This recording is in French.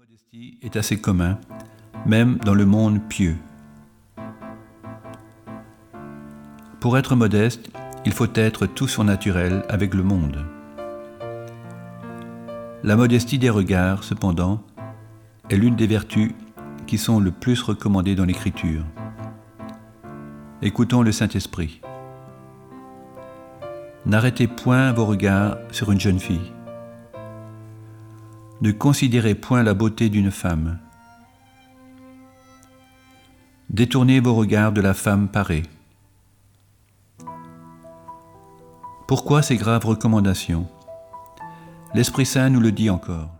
modestie est assez commun, même dans le monde pieux. Pour être modeste, il faut être tout surnaturel avec le monde. La modestie des regards, cependant, est l'une des vertus qui sont le plus recommandées dans l'Écriture. Écoutons le Saint-Esprit. N'arrêtez point vos regards sur une jeune fille. Ne considérez point la beauté d'une femme. Détournez vos regards de la femme parée. Pourquoi ces graves recommandations ? L'Esprit Saint nous le dit encore.